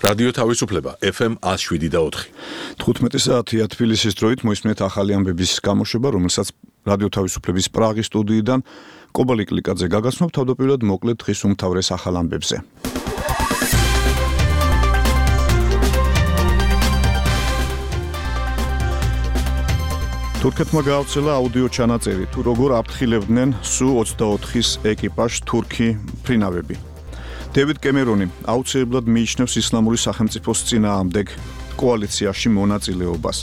რადიო თავისუფლება FM 107.4. 15 საათია თბილისის დროით მოისმენთ ახალი ამბების გამოშვება, რომელსაც რადიო თავისუფლების პრაღის სტუდიიდან კობალი კლიკაძე გაგაცნობ. თავდაპირველად მოკლედ დღის უმთავრეს ახალ ამბებზე. თურქეთმა გაავრცელა აუდიო ჩანაწერი, თუ როგორ აფრთხილებდნენ Su-24-ის ეკიპაჟს თურქი ფრინავები. დევიდ კემერონი აუცილებლად მიიჩნევს ისლამური სახელმწიფოს წინააღმდეგ კოალიციაში მონაწილეობას.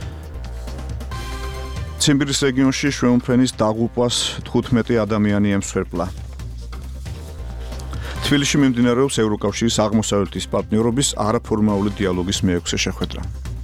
ციმბირის რეგიონში შვეულმფრენის დაღუპვას 15 ადამიანი ემსხვერპლა. თბილისში მიმდინარეობს ევროკავშირის აღმოსავლეთის პარტნიორობის არაფორმალური დიალოგის მე-6 შეხვედრა.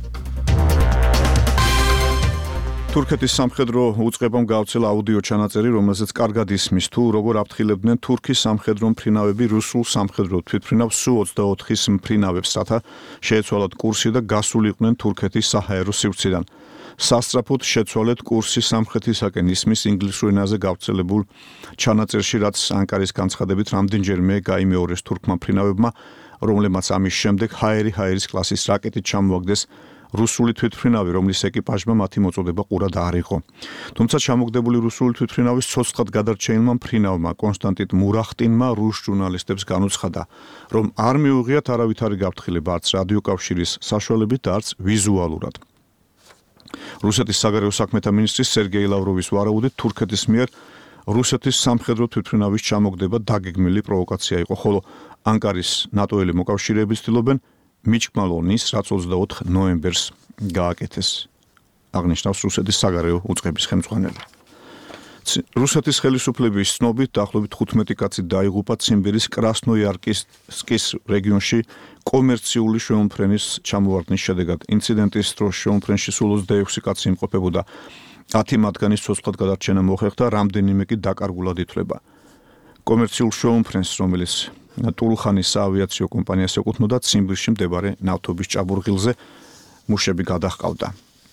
თურქეთის სამხედრო უწყებამ გაავრცელა აუდიო ჩანაწერი, რომელზეც კარგად ისმის, თუ როგორ აფრთხილებდნენ თურქის სამხედრო მფრინავები რუსულ სამხედრო თვითმფრინავ Su-24-ის მფრინავებს, რათა შეეცვალათ კურსი და გასულიყვნენ თურქეთის საჰაერო სივრციდან. სასწრაფოდ შეცვალეთ კურსი სამხრეთისაკენ ისმის ინგლისურ ენაზე გავრცელებულ ჩანაწერში, რაც ანკარის განცხადებით რამდენჯერმე გაიმეორეს თურქმა მფრინავებმა, რომლებმაც ამის შემდეგ ჰაერის კლასის რაკეტით ჩამოაგდეს რუსული თვითმფრინავი, რომლის ეკიპაჟმა მათი მოწოდება ყურად არ იყო. თუმცა ჩამოგდებული რუსული თვითმფრინავის ცოცხლად გადარჩენილმა მფრინავმა კონსტანტინ მურახტინმა რუს ჟურნალისტებს განუცხადა, რომ არ მიუღიათ არავითარი გაფრთხილება არც რადიოკავშირის საშუალებით და არც ვიზუალურად. რუსეთის საგარეო საქმეთა მინისტრის სერგეი ლავროვის ვარაუდით თურქეთის მიერ რუსეთის სამხედრო თვითმფრინავის ჩამოგდება დაგეგმილი პროვოკაცია იყო, ხოლო ანკარის ნატოელი მოკავშირეები ცდილობენ მიჭკმალონის, რაც 24 ნოემბერს გააკეთეს, აღნიშნავს რუსეთის საგარეო უწყების ხელმძღვანელი. რუსეთის ხელისუფლების ცნობით დაახლოებით 15 კაცი დაიღუპა ციმბირის კრასნოიარსკის რეგიონში კომერციული შვეულმფრენის ჩამოვარდნის შედეგად. ინციდენტის დროს შვეულმფრენში სულ 26 კაცი იმყოფებოდა, 10 მათგანის ცოცხლად გადარჩენა მოხერხდა, რამდენიმე კი დაკარგულად ითვლება. კომერციულ შვეულმფრენს, რომელიც ტულხანის საავიაციო კომპანიას ეკუთვნოდა, ციმბირში მდებარე ნავთობის ჭაბურღილზე მუშები გადაჰყავდა.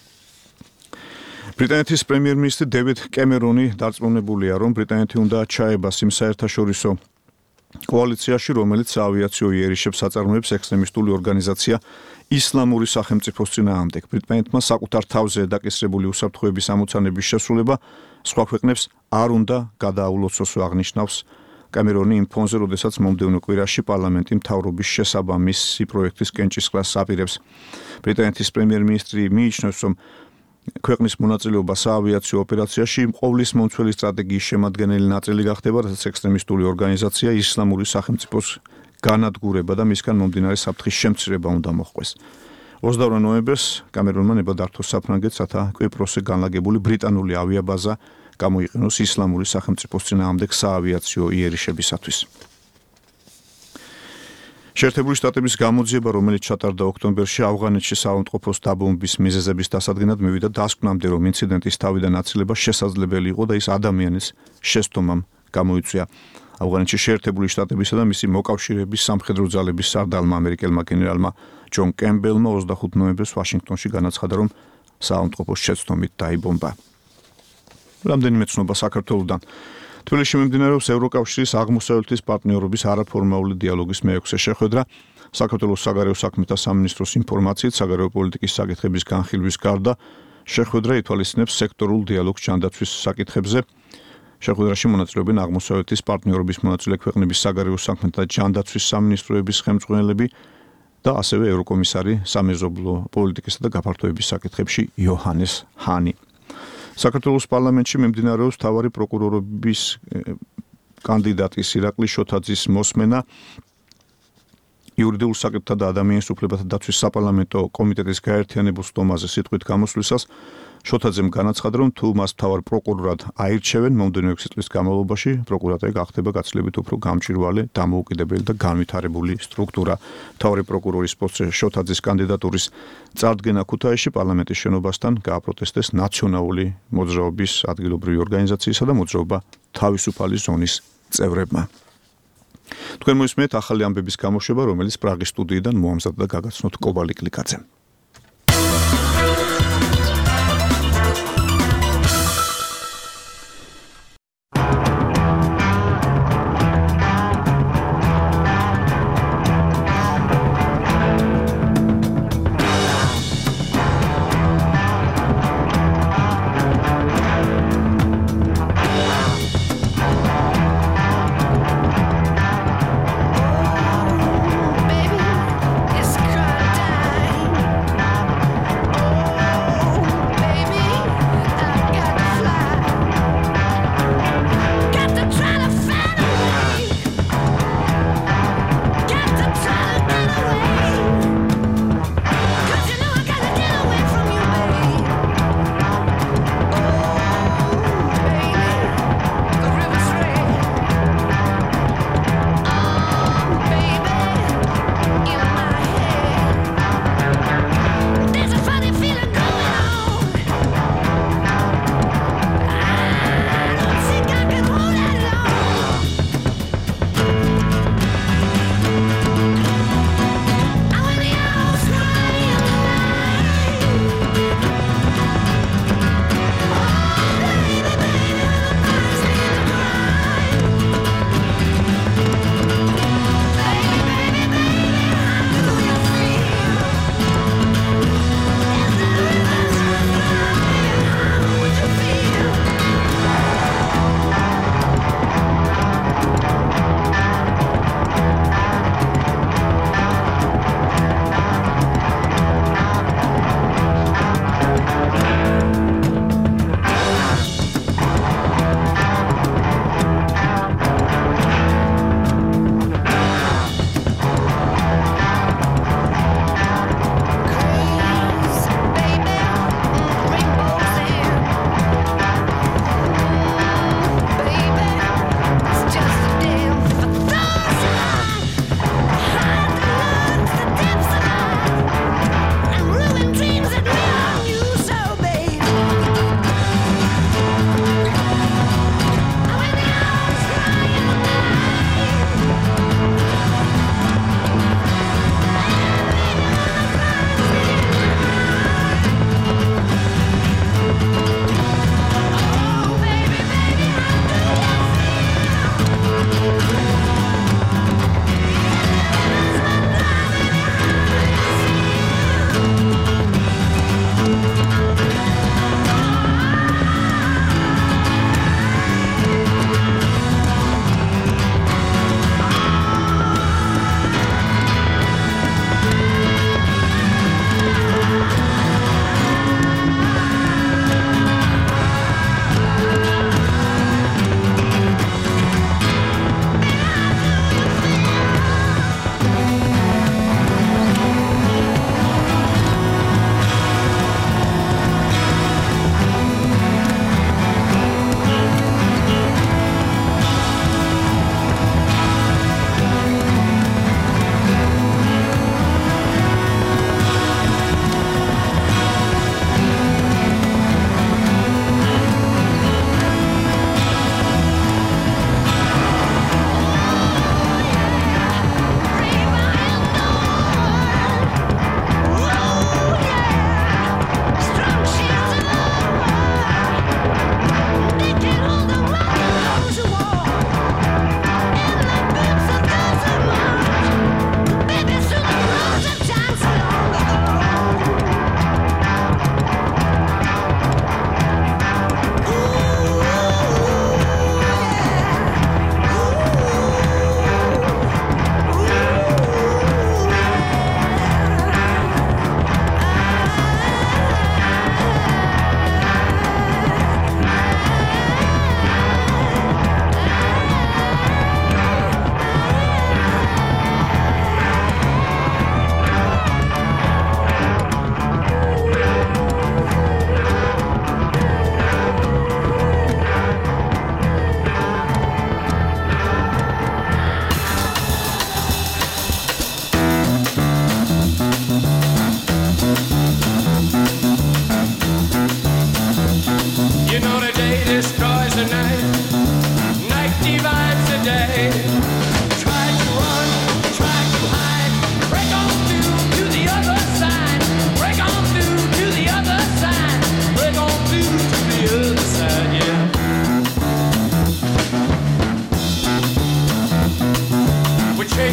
ბრიტანეთის პრემიერ-მინისტრი დევიდ კემერონი დარწმუნებულია, რომ ბრიტანეთი უნდა ჩაებას იმ საერთაშორისო კოალიციაში, რომელიც საავიაციო იერიშებს აწარმოებს ექსტრემისტული ორგანიზაცია ისლამური სახელმწიფოს წინააღმდეგ. ბრიტანეთმა საკუთარ თავზე დაკისრებული უსაფრთხოების ამოცანების შესრულება სხვა ქვეყნებს არ უნდა გადააულოცოს, აღნიშნავს კემერონი იმ ფონზე, როდესაც მომდევნო კვირაში პარლამენტი მთავრობის შესაბამისი პროექტის კენჭისყრას აპირებს. ბრიტანეთის პრემიერ-მინისტრი მიიჩნევს, რომ ქვეყნის მონაწილეობა საავიაციო ოპერაციაში ყოვლის მომცველი სტრატეგიის შემადგენელი ნაწილი გახდება, რასაც ექსტრემისტული ორგანიზაცია ისლამური სახელმწიფოს განადგურება და მისგან მომდინარე საფრთხის შემცირება უნდა მოხდეს. 22 ნოემბერს კემერონმა ნება დართო საფრანგეთს, რათა კვიპროსზე განლაგებული ბრიტანული ავიაბაზა გამოიყენოს ისლამური სახელმწიფოს წინააღმდეგ საავიაციო იერიშებისათვის. შეერთებული შტატების გამოძიება, რომელიც ჩატარდა ოქტომბერში ავღანეთში საავადმყოფოს დაბომბვის მიზეზების დასადგენად, მივიდა დასკვნამდე, რომ ინციდენტის თავიდან აცილება შესაძლებელი იყო და ის ადამიანის შესტომამ გამოიწვია. ავღანეთში შეერთებული შტატებისა და მისი მოკავშირეების სამხედრო ძალების სარდალმა ამერიკელმა გენერალმა ჯონ კემბელმა 25 ნოემბერს ვაშინგტონში განაცხადა, რომ საავადმყოფოს შეცდომით დაიბომბა. რამდენიმე ცნობა საქართველოსდან. თბილისში მიმდინარეობს ევროკავშირის აღმოსავლეთის პარტნიორობის არაფორმალური დიალოგის მე-6 შეხვედრა. საქართველოს საგარეო საქმეთა სამინისტროს ინფორმაციით, საგარეო პოლიტიკის საკითხების განხილვის გარდა შეხვედრა ითვალისწინებს სექტორულ დიალოგს ჯანდაცვის საკითხებზე. შეხვედრაში მონაწილეობენ აღმოსავლეთის პარტნიორობის მონაწილე ქვეყნების საგარეო საქმეთა და ჯანდაცვის სამინისტროების ხელმძღვანელები და ასევე ევროკომისარი სამეზობლო პოლიტიკისა და გაფართოების საკითხებში იოჰანეს ჰანი. საქართველოს პარლამენტში მიმდინარეობს მთავარი პროკურორობის კანდიდატის ირაკლი შოთაძის მოსმენა. იურიდიულ საკითხთა და ადამიანის უფლებათა დაცვის საპარლამენტო კომიტეტის გაერთიანებულ სტომაზე სიტყვით გამოსვლისას შოთაძემ განაცხადა, რომ თუ მას მთავარ პროკურორად აირჩევენ, მომდევნო 6 წლის განმავლობაში პროკურატურა გახდება გაცილებით უფრო გამჭვირვალე, დამოუკიდებელი და განვითარებული სტრუქტურა. მთავარი პროკურორის პოსტზე შოთაძის კანდიდატურის წარდგენა ქუთაისში პარლამენტის შენობასთან გააპროტესტეს ნაციონალური მოძრაობის ადგილობრივი ორგანიზაციისა და მოძრაობა თავისუფალი ზონის წევრებმა. თქვენ მოისმენთ ახალი ამბების გამოშვება, რომელიც პრაღის სტუდიიდან მოამზადდა და გაგაცნოთ კობალი კლიკაძემ.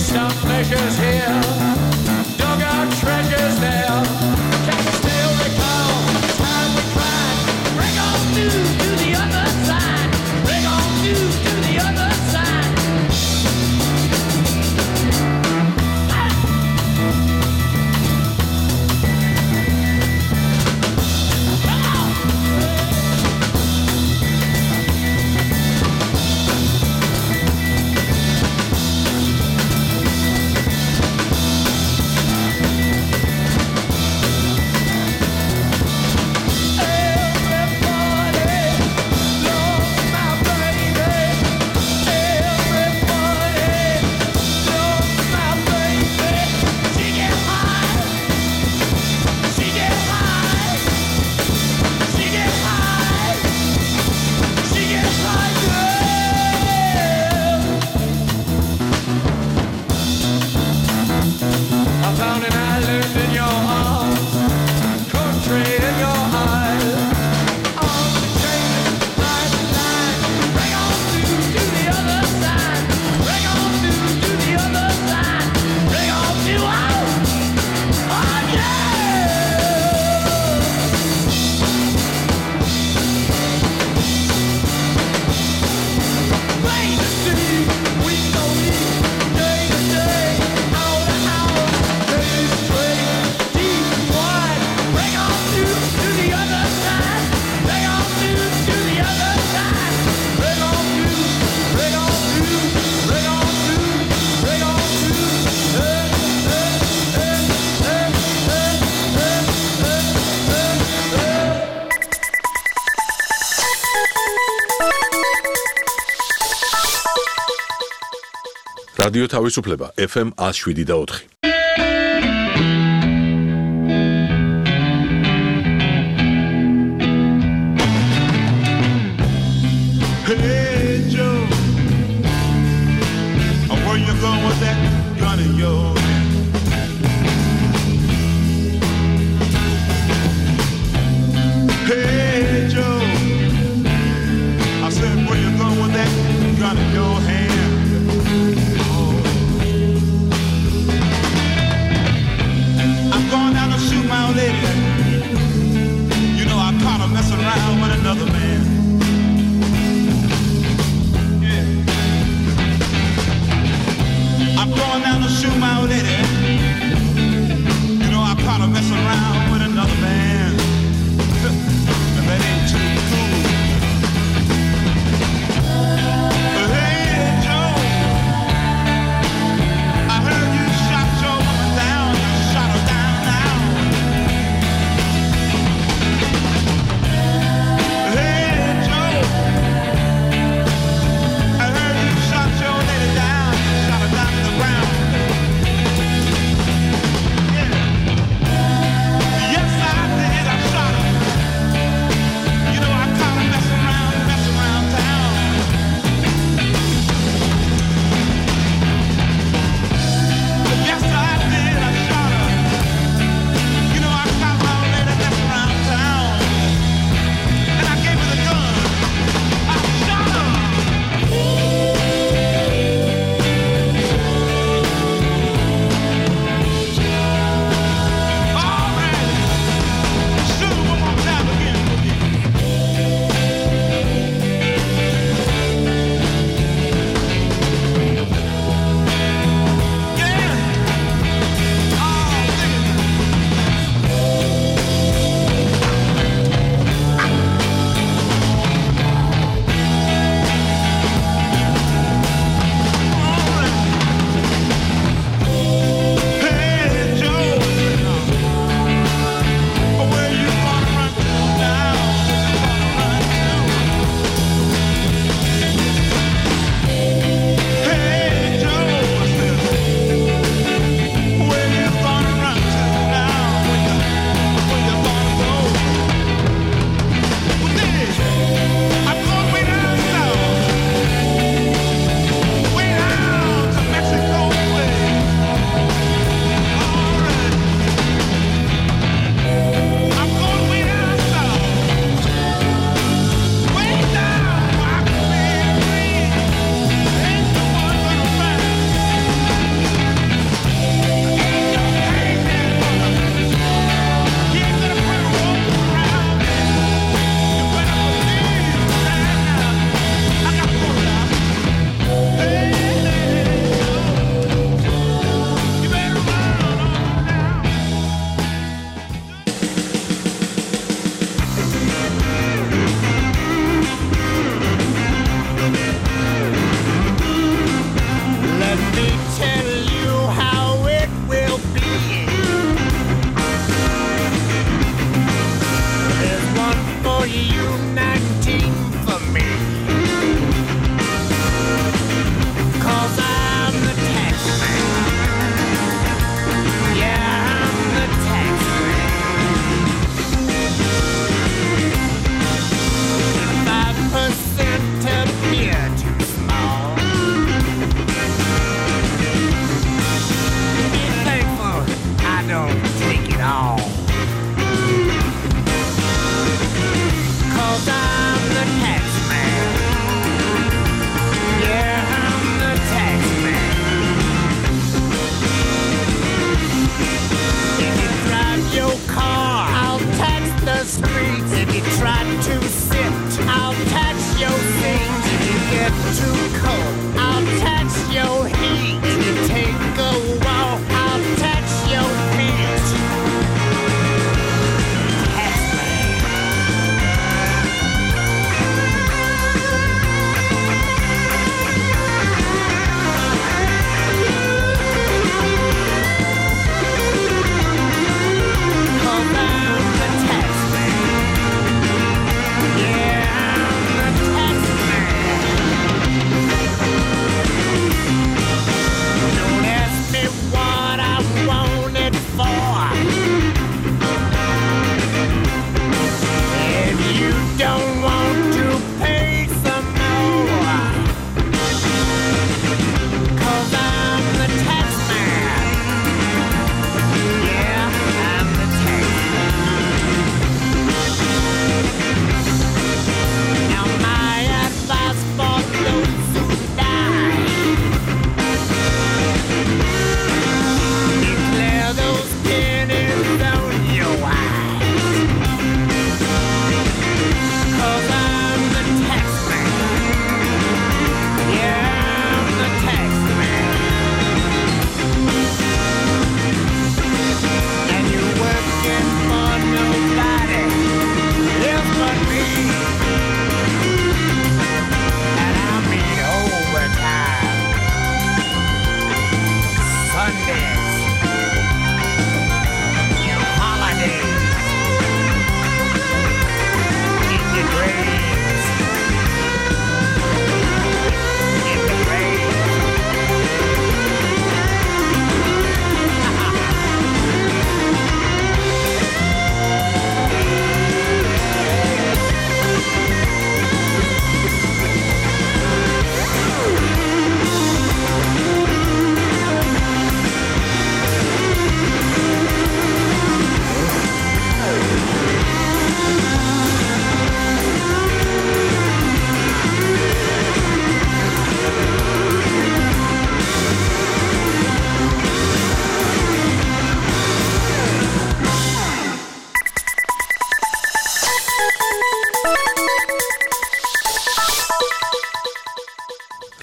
რადიო თავისუფლება FM 107.4. Hey Joe, where you going with that gun in your hand? Hey Joe, I said where you going with that gun in your hand? I'm going down to shoot my old lady. You know I caught her messing around with another man. I'm going down to shoot my old lady.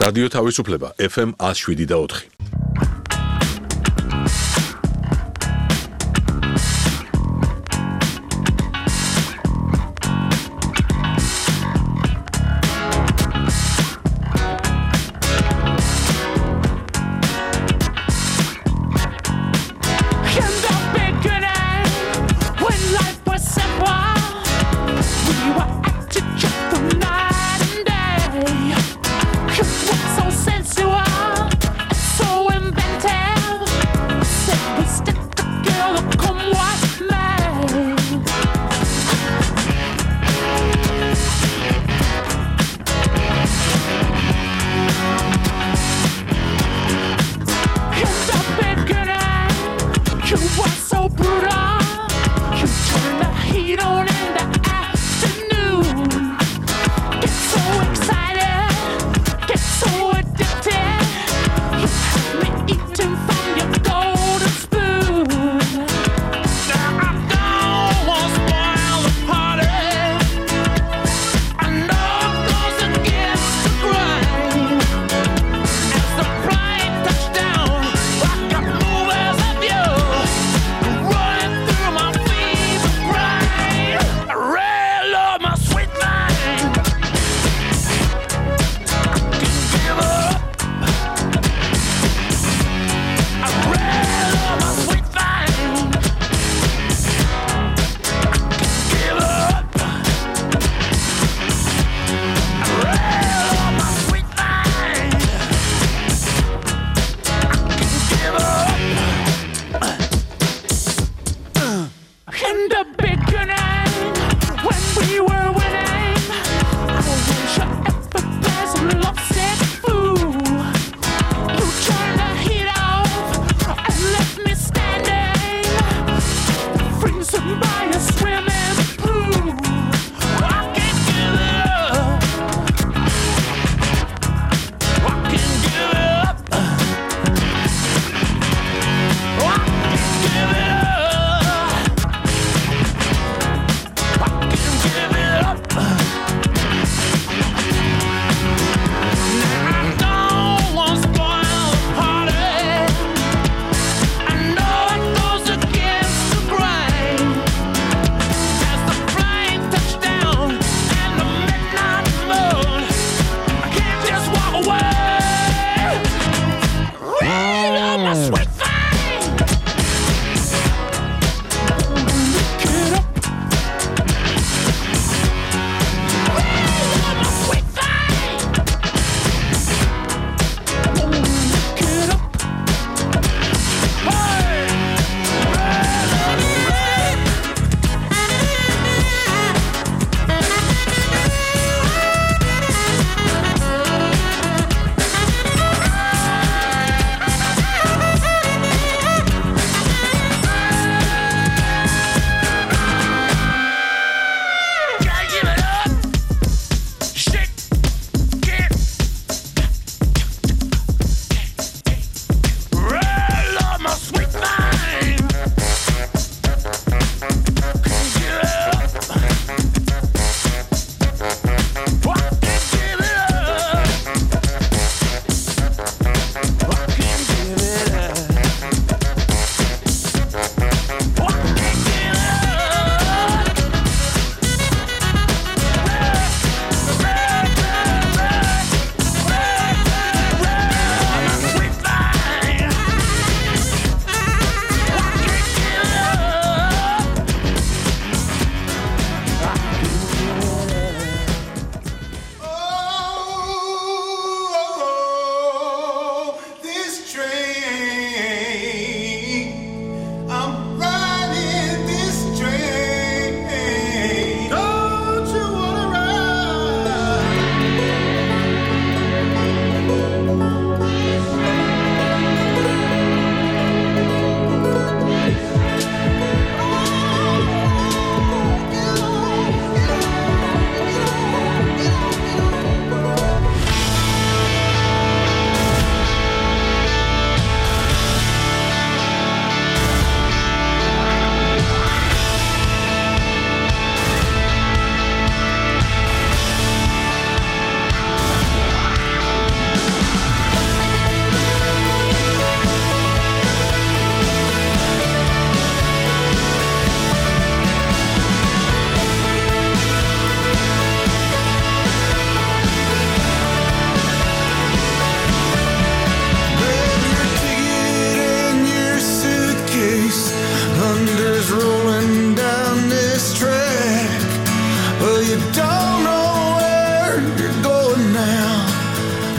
რადიო თავისუფლება FM 107.4. So sensual, so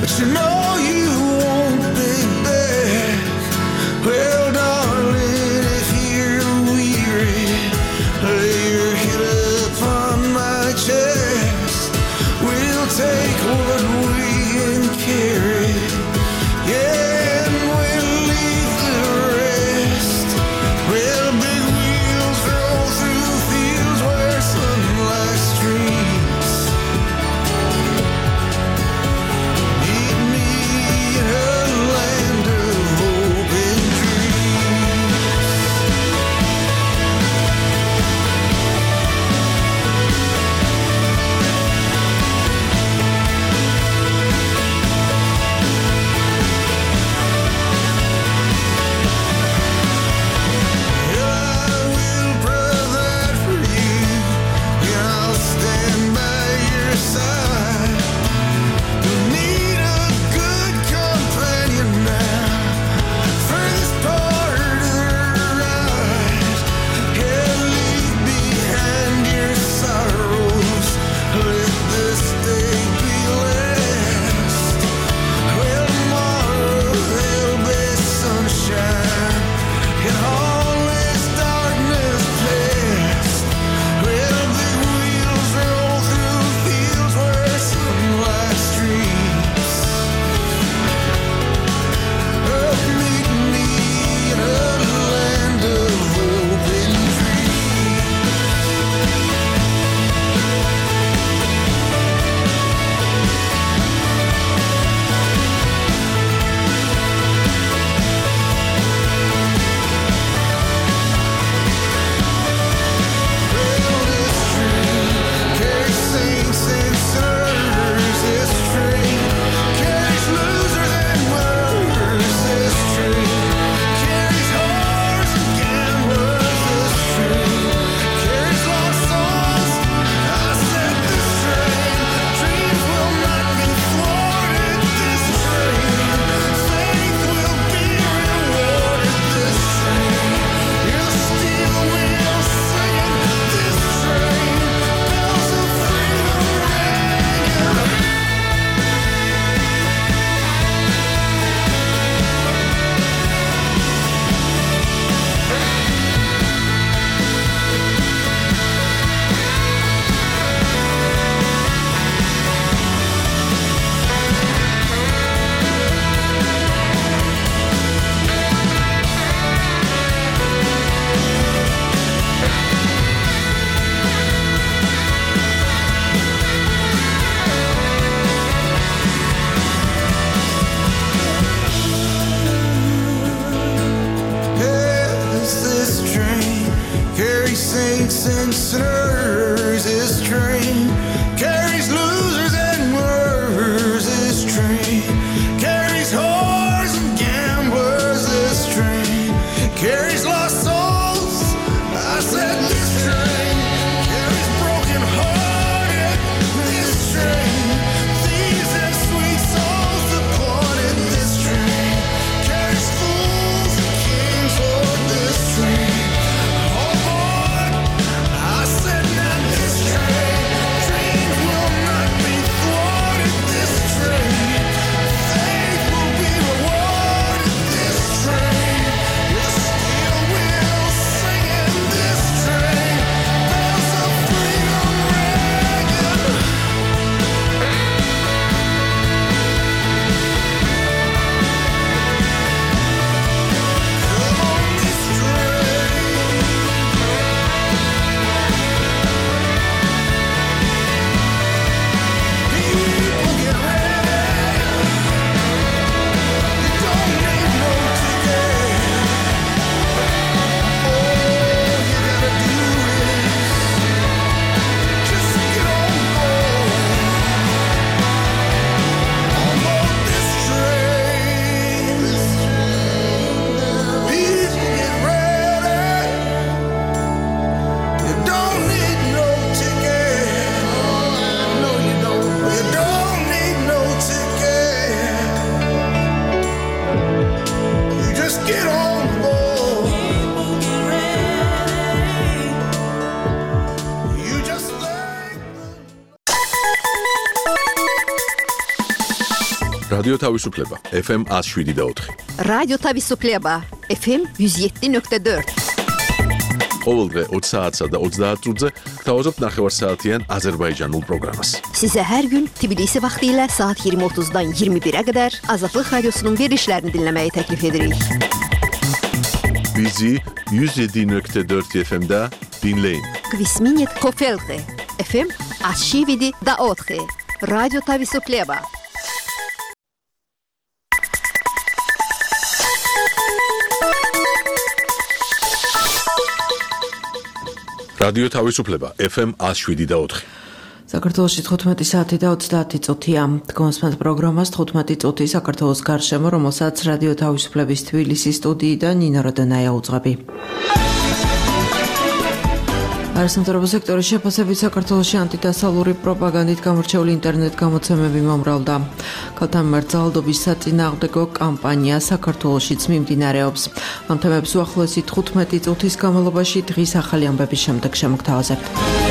but you know you won't be back. Well, darling, if you're weary, lay your head upon my chest. We'll take what we can carry, yeah, and we'll leave the rest. Well, big wheels roll through fields where sunlight streams. Meet me in a land of hope and dreams. I will provide for you, and I'll stand by your side. You need a good companion now for this part of the ride. Yeah, leave behind your sorrows, let this day be last. Well, tomorrow there'll be sunshine, and all this darkness past. Well, big wheels roll through fields where sunlight streams. Oh, meet me in a land of hope and dreams. Well, this train carries saints and sinners. This train carries losers and winners. This train carries whores and gamblers. This train carries lost souls. I said this train, dreams will not be thwarted. This train, faith will be rewarded. This train, you'll steal wheels singing. This train, bells of freedom ringing. Yes, this train carries saints and sinners. This train carries losers and winners. This train carries whores and gamblers. This train carries lost souls. I said this train carries broken hearted. This train, thieves and sweet souls departed. This train carries fools and kings on this train. Oh boy, I said now this train, dreams რადიო თავისუფლება FM 107.4. რადიო თავისუფლება FM 107.4. ყოველდღე 20 საათსა და 30 წუთზე გთავაზობთ ნახევარსაათიან აზერბაიჯანულ პროგრამას. Size her gün Tbilisi vaktiyle saat 20.30'dan 21'e kadar Azadlık Radyosu'nun verilişlerini dinlemeyi teklif edirik. Bizi 107.4 FM'da dinleyin. Kvisminit Kofelte FM 107.4. Radyo Tavisupleba. რადიო თავისუფლება FM 107.4. საქართველოში 15 საათი და 30 წუთია. დგომსმენთ პროგრამას 15 წუთი საქართველოს გარშემო, რომელსაც რადიო თავისუფლების თბილისის სტუდიიდან ნინო როდონაია უძღვები. არასამთავრობო სექტორის შეფასებით საქართველოში ანტიდასავლური პროპაგანდით გამორჩეული ინტერნეტ გამოცემები მომრავლდა. ქალთა მიმართ ძალადობის საწინააღმდეგო კამპანია საქართველოშიც მიმდინარეობს. ამ თემებს უახლოესი 15 წუთის განმავლობაში დღის ახალი ამბების შემდეგ შემოგთავაზებთ.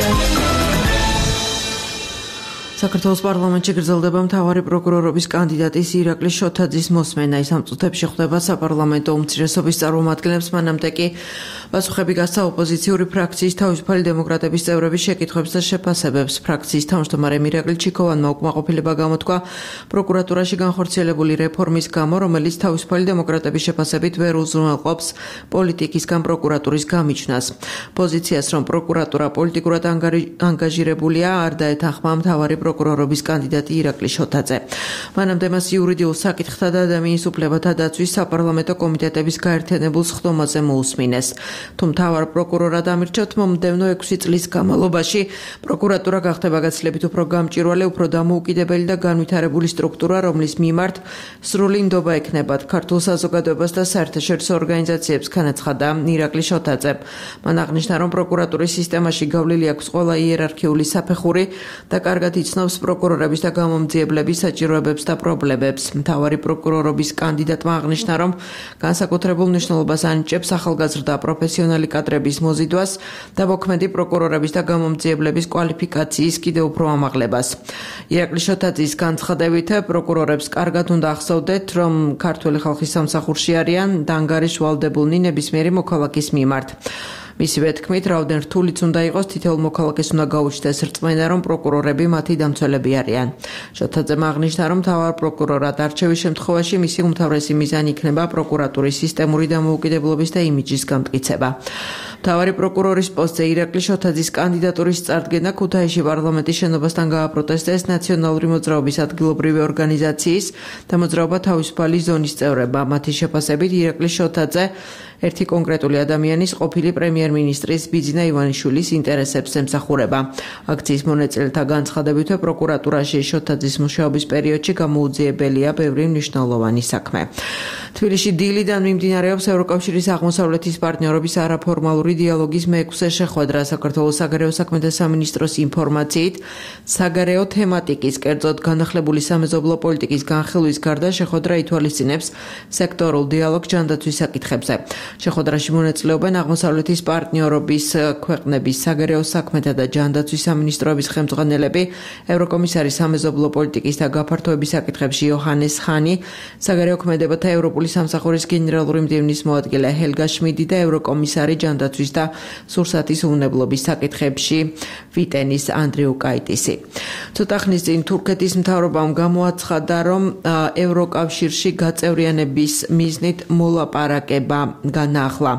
საქართველოს პარლამენტში გრძელდება მთავარი პროკურორობის კანდიდატის ირაკლი შოთაძის მოსმენა. ის ამ წუთებში ხვდება საპარლამენტო უმცირესობის წარმომადგენლებს, მანამდე კი პასუხები გასცა ოპოზიციური ფრაქციის თავისუფალი დემოკრატების წევრების შეკითხვებს და შეფასებებს. ფრაქციის თავმჯდომარემ ირაკლი ჩიქოვანმა უკმაყოფილება გამოთქვა პროკურატურაში განხორციელებული რეფორმის გამო, რომელიც თავისუფალი დემოკრატების შეფასებით ვერ უზრუნველყოფს პოლიტიკისგან პროკურატურის გამიჩნას. პოზიციას, რომ პროკურატურა პოლიტიკურად ანგაჟირებულია, არ დაეთანხმა მთავარი პროკურორობის კანდიდატი ირაკლი შოთაძე. მანამდე მას იურიდიულ საკითხთა და ადამიანის უფლებათა დაცვის საპარლამენტო კომიტეტების გაერთიანებულ სხდომაზე მოусმინეს. თუ მთავარ პროკურორად ამირჩევთ, მომდევნო 6 წლის განმავლობაში პროკურატურა გახდება გაცილებით უფრო გამჭვირვალე, უფრო დამოუკიდებელი და განვითარებული სტრუქტურა, რომლის მიმართ სრული ნდობა ექნებათ ქართულ საზოგადოებას და საერთაშორისო ორგანიზაციებს, განაცხადა ირაკლი შოთაძე. მან აღნიშნა, რომ პროკურატურის სისტემაში გავლილი აქვს ყველა იერარქიული საფეხური და კარგად იცნობს პროკურორების და გამომძიებლების საჭიროებებს და პრობლემებს. მთავარი პროკურორობის კანდიდატმა აღნიშნა, რომ განსაკუთრებულ მნიშვნელობას ანიჭებს ახალგაზრდა პროფესიონალი კადრების მოზიდვას და მოქმედი პროკურორების და გამომძიებლების კვალიფიკაციის კიდევ უფრო ამაღლებას. ირაკლი შოთაძის განცხადებით, პროკურორებს კარგად უნდა ახსოვდეთ, რომ ქართველი ხალხის სამსახურში არიან დაანგარიშვალდებულნი ნებისმიერი მოქალაქის მიმართ. მისივე თქმით, რაოდენ რთულიც უნდა იყოს, თითოეულ მოქალაქეს უნდა გაუჩნდეს რწმენა, რომ პროკურორები მათი დამცველები არიან. შოთაძემ აღნიშნა, რომ მთავარ პროკურორად არჩევის შემთხვევაში მისი უმთავრესი მიზანი იქნება პროკურატურის სისტემური დამოუკიდებლობის და იმიჯის გამტკიცება. მთავარი პროკურორის პოსტზე ირაკლი შოთაძის კანდიდატურის წარდგენა ქუთაისში პარლამენტის შენობასთან გააპროტესტეს ნაციონალური მოძრაობის ადგილობრივი ორგანიზაციის და მოძრაობა თავისუფალი ზონის წევრებმა. მათი შეფასებით ირაკლი შოთაძე ერთი კონკრეტული ადამიანის ყოფილი პრემიერ-მინისტრის ბიძინა ივანიშვილის ინტერესებს ემსახურება. აქციის მონაწილეთა განცხადებით, პროკურატურაში შოთაძის მუშაობის პერიოდში გამოუძიებელია ბევრი მნიშვნელოვანი საქმე. თბილისში დილიდან მიმდინარეობს ევროკავშირის აღმოსავლეთის პარტნიორობის არაფორმალური დიალოგის მე-6 შეხვედრა. საქართველოს საგარეო საქმეთა სამინისტროს ინფორმაციით, საგარეო თემატიკის, კერძოდ განახლებული სამეზობლო პოლიტიკის განხილვის გარდა შეხვედრა ითვალისწინებს სექტორულ დიალოგს ჯანდაცვის საკითხებზე. შეხვედრაში მონაწილეობენ აღმოსავლეთის პარტნიორობის ქვეყნების საგარეო საქმეთა და ჯანდაცვის სამინისტროების ხელმძღვანელები, ევროკომისარი სამეზობლო პოლიტიკის და გაფართოების საკითხებში იოჰანეს ხანი, საგარეო ქმედებათა ევროპული სამსახურის გენერალური მდივნის მოადგილე ჰელგა შმიდი და ევროკომისარი ჯანდაცვის და სურსათის უვნებლობის საკითხებში ვიტენის andriu kaitis-ი. ცოტა ხნის წინ თურქეთის მთავრობამ გამოაცხადა, რომ ევროკავშირში გაწევრიანების მიზნით მოლაპარაკება განაახლა.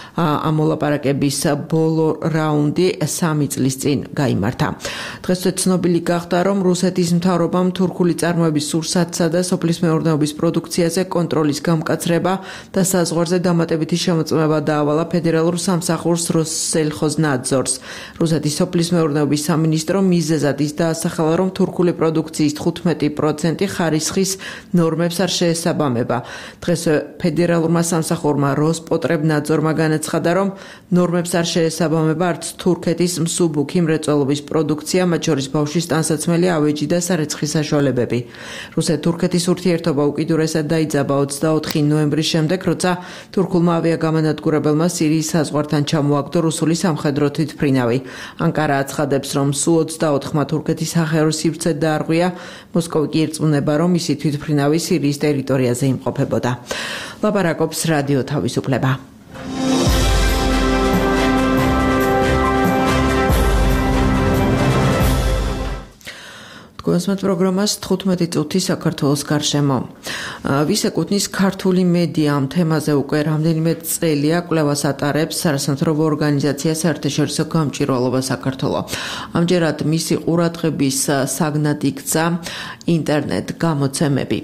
ამ მოლაპარაკების ბოლო რაუნდი 3 წლის წინ გაიმართა. დღეს ცნობილი გახდა, რომ რუსეთის მთავრობამ თურქული წარმოების სურსათსა და სოფლის მეურნეობის პროდუქციაზე კონტროლის გამკაცრება და საზღვარზე დამატებითი შემოწმება დაავალა ფედერალურ სამსახურს როსსელხოზნაძორს. რუსეთის სოფლის მეურნეობის სამინისტრო მიზეზად ის დაასახელა, რომ თურქული პროდუქციის 15% ხარისხის ნორმებს არ შეესაბამება. დღეს ფედერალურმა სამსახურმა როსპოტრებნაძორმა განაცხადა, განაცხადა, რომ ნორმებს არ შეესაბამება არც თურქეთის მსუბუქი მრეწველობის პროდუქცია, მათ შორის ბავშვის ტანსაცმელი, ავეჯი და სარეცხი საშუალებები. რუსეთ-თურქეთის ურთიერთობა უკიდურესად დაიძაბა 24 ნოემბრის შემდეგ, როცა თურქულმა ავიაგამანადგურებელმა სირიის საზღვართან ჩამოაგდო რუსული სამხედრო თვითმფრინავი. ანკარა აცხადებს, რომ სულ 24-მა თურქეთის სახერო სივრცე დაარღვია, მოსკოვი კი ირწმუნება, რომ მისი თვითმფრინავი სირიის ტერიტორიაზე იმყოფებოდა. ლაპარაკობს რადიო თავისუფლება. გვესმით პროგრამას 15 წუთი საქართველოს გარშემო. ვის ეკუთვნის ქართული მედია ამ თემაზე უკვე რამდენიმე წელია კვლევას ატარებს არასამთავრობო ორგანიზაცია საერთაშორისო გამჭვირვალობა საქართველოს. ამჯერად მისი ყურადღების საგნად იქცა ინტერნეტ გამოცემები.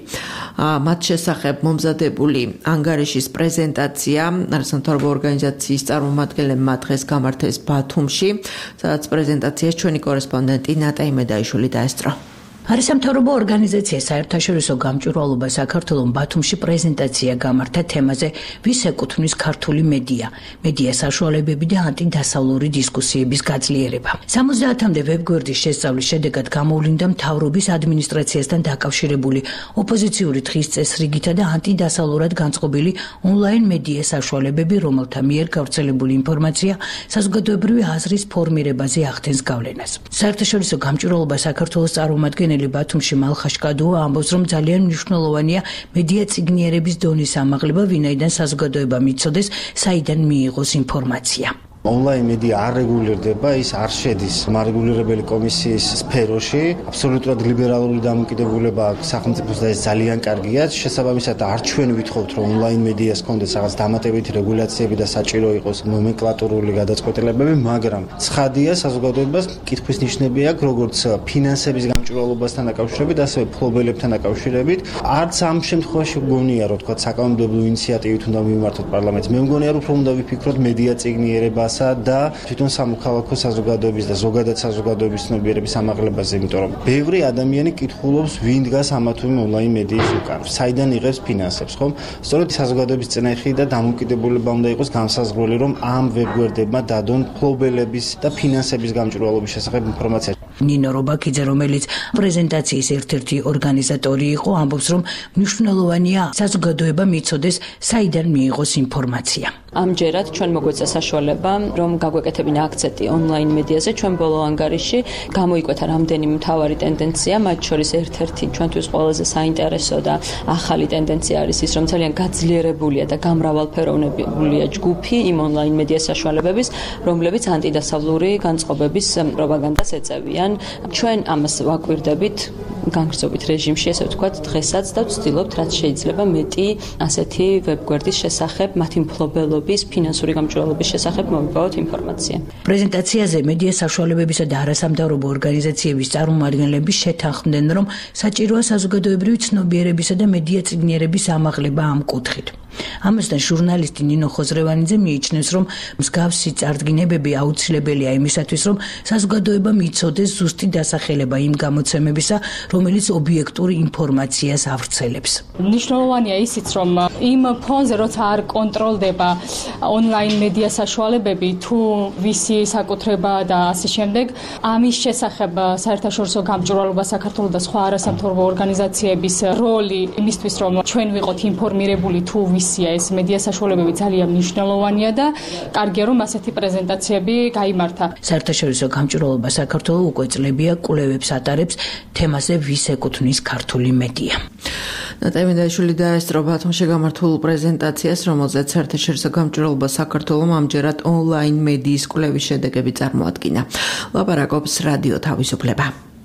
მათ შესახებ მომზადებული ანგარიშის პრეზენტაცია არასამთავრობო ორგანიზაციის წარმომადგენლებმა დღეს გამართეს ბათუმში, სადაც პრეზენტაციას ჩვენი კორესპონდენტი ნატა იმედაიშვილი დაესწრო. არასამთავრობო ორგანიზაცია საერთაშორისო გამჭვირვალობა საქართველოს ბათუმში პრეზენტაცია გამართა თემაზე ვის ეკუთვნის ქართული მედია, მედია საშუალებები და ანტიდასავლური დისკუსიების გაძლიერება. 70-მდე ვებგვერდის შესწავლის შედეგად გამოვლინდა მთავრობის ადმინისტრაციასთან დაკავშირებული ოპოზიციური დღის წესრიგითა და ანტიდასავლურად განწყობილი ონლაინ მედია საშუალებები, რომელთა მიერ გავრცელებული ინფორმაცია საზოგადოებრივი აზრის ფორმირებაზე ახდენს გავლენას. საერთაშორისო გამჭვირვალობა საქართველოს წარმომადგენელი ბათუმში მალხაშკადოა ამბობს, რომ ძალიან მნიშვნელოვანია მედია წიგნიერების დონის ამაღლება, ვინაიდან საზოგადოებამ იცოდეს, საიდან მიიღოს ინფორმაცია. Online media არ რეგულირდება, ის არ შედის მარეგულირებელი კომისიის სფეროში. აბსოლუტურად ლიბერალური დამოკიდებულება აქვს სახელმწიფოს და ეს ძალიან კარგია. შესაბამისად, არ ჩვენ ვითხოვთ, რომ online media-ს კონდეს რაღაც დამატებითი რეგულაციები და საჭირო იყოს ნომენკლატურული გადაწყვეტილებები, მაგრამ ცხადია საზოგადოებას კითხვის ნიშნები აქვს, როგორც ფინანსების გამჭვირვალობასთან დაკავშირებით, ასევე ფლობელებთან დაკავშირებით. არც ამ შემთხვევაში მგონია, რომ თქვა საკანონმდებლო ინიციატივით უნდა მივმართოთ პარლამენტს. მე მგონია, რომ უნდა ვიფიქროთ მედია წიგნიერებას და თვითონ სამოქალაქო საზოგადოების და ზოგადად საზოგადოების ცნობიერების ამაღლებაზე, იმიტომ რომ ბევრი ადამიანი კითხულობს, ვინ დგას ამა თუ იმ ონლაინ მედიის უკან, საიდან იღებს ფინანსებს, ხომ? სწორედ საზოგადოების წინააღმდეგ და დამოკიდებულება უნდა იყოს განსაზღვრელი, რომ ამ ვებგვერდებმა დადონ ფლობელების და ფინანსების გამჭვირვალობის შესახებ ინფორმაცია. ნინო რობაქიძე, რომელიც პრეზენტაციის ერთ-ერთი ორგანიზატორი იყო, ამბობს, რომ მნიშვნელოვანია საზოგადოებამ იცოდეს, საიდან მიიღოს ინფორმაცია. ამჯერად ჩვენ მოგვეცა საშუალება, რომ გაგვეკეთებინა აქცენტი ონლაინ მედიაზე. ჩვენ ბოლო ანგარიში გამოიკვეთა რამდენიმე მთავარი ტენდენცია, მათ შორის ერთ-ერთი ჩვენთვის ყველაზე საინტერესო და ახალი ტენდენცია არის ის, რომ ძალიან გაძლიერებულია და გამრავალფეროვნებულია ჯგუფი იმ ონლაინ მედია საშუალებების, რომლებიც ანტიდასავლური განწყობების პროპაგანდას ეწევიან. ჩვენ ამას ვაკვირდებით განგრძობით რეჟიმში, ესე ვთქვათ, დღესაც და ვცდილობთ, რაც შეიძლება მეტი ასეთი ვებგვერდის შესახებ, მათი მფლობელობის, ფინანსური გამჭვირვალობის შესახებ მოვიპოვოთ ინფორმაცია. პრეზენტაციაზე მედია საშუალებებისა და არასამთავრობო ორგანიზაციების წარმომადგენლები შეთანხმდნენ, რომ საჭიროა საზოგადოებრივი ცნობიერებისა და მედია წიგნიერების ამაღლება ამ კუთხით. ამასთან ჟურნალისტი ნინო ხოზრევანიძე მიიჩნევს, რომ მსგავსი წარდგინებები აუცილებელია იმისათვის, რომ საზოგადოებამ იცოდეს ზუსტი დასახელება იმ გამოცემებისა, რომელიც ობიექტური ინფორმაციას ავრცელებს. მნიშვნელოვანია ისიც, რომ იმ ფონზე, როცა არ კონტროლდება ონლაინ მედია საშუალებები, თუ ვისი საკუთრება და ასე შემდეგ, ამის შესახებ საერთაშორისო გამჭვირვალობა საქართველოს და სხვა არასამთავრობო ორგანიზაციების როლი იმისთვის, რომ ჩვენ ვიყოთ ინფორმირებული თუ ვისია ეს მედია საშუალებები ძალიან მნიშვნელოვანია და კარგია, რომ ასეთი პრეზენტაციები გაიმართა. საერთაშორისო გამჭვირვალობა საქართველოს უკვე წლებია კვლევებს ატარებს თემაზე ვის ეკუთვნის ქართული მედია. ნატა იმედაიშვილი დაესწრო ბათუმში გამართულ პრეზენტაციას, რომელზეც საერთაშორისო გამჭვირვალობა საქართველოს ამჯერად ონლაინ მედიის კვლევის შედეგები წარმოადგინა. ლაპარაკობს რადიო თავისუფლება.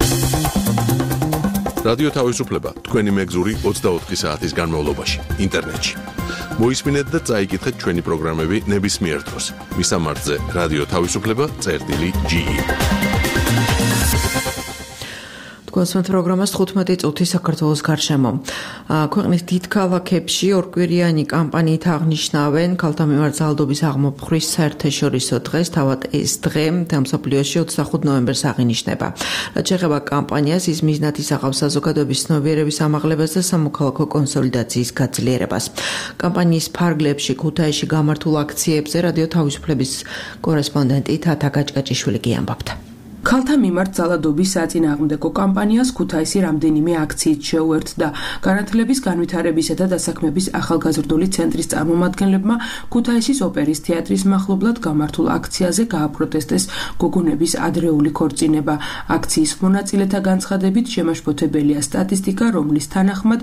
რადიო თავისუფლება თქვენი მეგზური 24 საათის განმავლობაში ინტერნეტში. მოისმინეთ და წაიკითხეთ ჩვენი პროგრამები ნებისმიერ დროს. მისამართზე რადიო თავისუფლება.ge გასვენთ პროგრამას 15 წუთი საქართველოს გარშემო. ქვეყნის დიდ ქალაქებში ორკვირიანი კამპანიით აღნიშნავენ ქალთა მიმართ ძალადობის აღმოფხვრის საერთაშორისო დღეს, თავად ეს დღე მსოფლიოში 25 ნოემბერს აღინიშნება. რაც შეეხება კამპანიას, ის მიზნად ისახავს საზოგადოების ცნობიერების ამაღლებას და სამოქალაქო კონსოლიდაციის გაძლიერებას. კამპანიის ფარგლებში ქუთაისში გამართულ აქციებზე რადიო თავისუფლების კორესპონდენტი თათა გაჭკაჭიშვილი გიამბობთ. ქალთა მიმართ ძალადობის საწინააღმდეგო კამპანიას ქუთაისი რამდენიმე აქციით შეუერთდა. განათლების, განვითარებისა და დასაქმების ახალგაზრდული ცენტრის წარმომადგენლებმა ქუთაისის ოპერის თეატრის მახლობლად გამართულ აქციაზე გააპროტესტეს გოგონების ადრეული ქორწინება. აქციის მონაწილეთა განცხადებით შემაშფოთებელია სტატისტიკა, რომლის თანახმად